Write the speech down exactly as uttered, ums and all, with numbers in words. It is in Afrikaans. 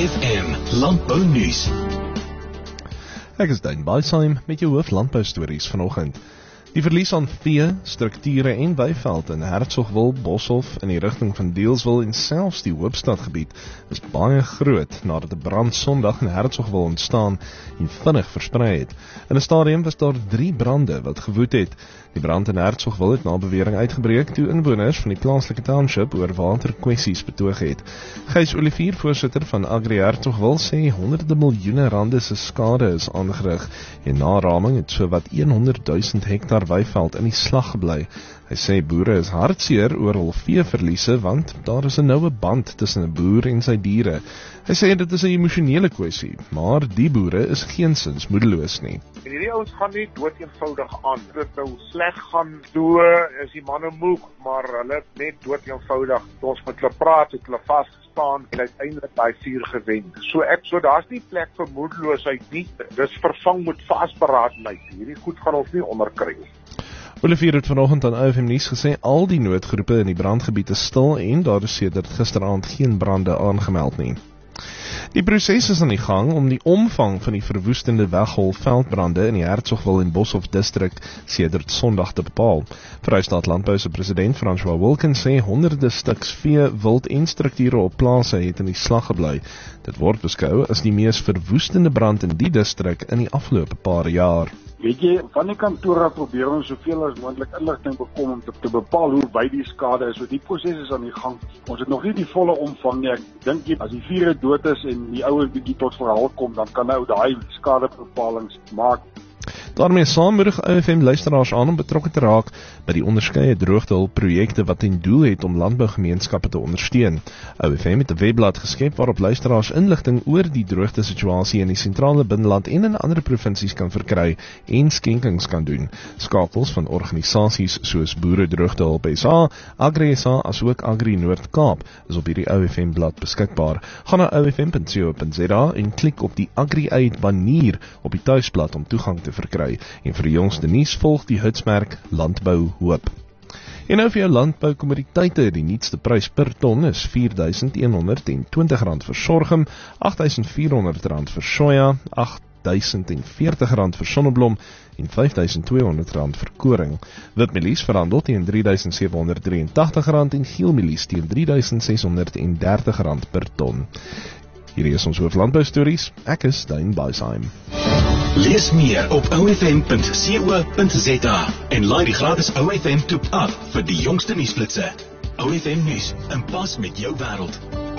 F M Landbounuus. Ek is Dane Baisheim met jou hoof landboustories vanoggend. Die verlies aan vee, strukture en weiveld in Hertsgwil, Boshoff in die rigting van Deelswil en selfs die Hoopstadgebied is baie groot nadat 'n brand Sondag in Hertsgwil ontstaan en vinnig versprei het. In 'n stadium was daar drie brande wat gewoed het. Die brand in Hertsgwil het na bewering uitgebreek toe inwoners van die plaaslike township oor waterkwessies betoog het. Gys Olivier, voorsitter van Agri Hertsgwil, sê honderde miljoene rande se skade is aangerig en na raming het sowat honderdduisend hektar weiveld in die slag gebly. Hy sê boere is hartseer oor hul veeverliese want daar is 'n noue band tussen 'n boer en sy diere. Hy sê dit is 'n emosionele kwessie, maar die boere is geensins moedeloos nie. En hierdie ouens gaan nie dood eenvoudig aan. Dit nou sleg gaan, so is die manne moeg, maar hulle net dood eenvoudig. Ons met hulle praat, het hulle vasgestaan en uiteindelik daai vuur gewen. So ek so daar's nie plek vir moedeloosheid nie. Dis vervang met vasberadenheid. Hierdie goed gaan ons nie onderkry nie. Olivier het vanoggend aan O F M nuus gesê al die noodgroepe in die brandgebied is stil en daar is sedert gisteraand geen brande aangemeld nie. Die proses is aan die gang om die omvang van die verwoestende weghol veldbrande in die Hertsgwil en Boshoff distrik sedert Sondag te bepaal. Vrystaat Landbou se president François Wilkins sê honderde stuks vee, wild en strukture op plase het in die slag gebly. Dit word beskou as die mees verwoestende brand in die distrik in die afgelope paar jaar. Weet jy, van die kantore probeer ons soveel as moontlik inligting bekom om te, te bepaal hoe wyd die skade is. So die proses is aan die gang. Ons het nog nie die volle omvang nie. Ek dink jy, as die vure dood is en die ouer bietjie tot verhaal kom, dan kan nou daai skadebepalings maak. Daarmee saammoedig O F M luisteraars aan om betrokke te raak by die onderskeie droogtehulpprojekte wat ten doel het om landbougemeenskappe te ondersteun. O F M het 'n webblad geskep waarop luisteraars inligting oor die droogtesituasie in die sentrale binneland en in ander provinsies kan verkry en skenkings kan doen. Skakels van organisasies soos Boere Droogtehulp S A, Agri S A asook Agri Noord-Kaap is op hierdie O F M blad beskikbaar. Gaan na o f m punt co punt za en klik op die Agri-Aid banner op die tuisblad om toegang te verkry. En vir die jongste nuus volg die hitsmerk Landbou Hoop. En nou vir jou landboukommoditeite, die nuutste prys per ton is vier duisend een honderd twintig rand vir sorghum, agt duisend vier honderd rand vir soja, agt duisend veertig rand vir sonneblom en vyf duisend twee honderd rand vir koring. Witmielies verhandel teen drie duisend sewe honderd drieëntagtig rand en geelmielies teen drie duisend ses honderd dertig rand per ton. Hierdie is ons hooflandboustories. Ek is Dane Baisheim. Lees meer op o f m punt co punt za en laai die gratis O F M toep af vir die jongste nuusflitsse. O F M nuus, in pas met jou wêreld.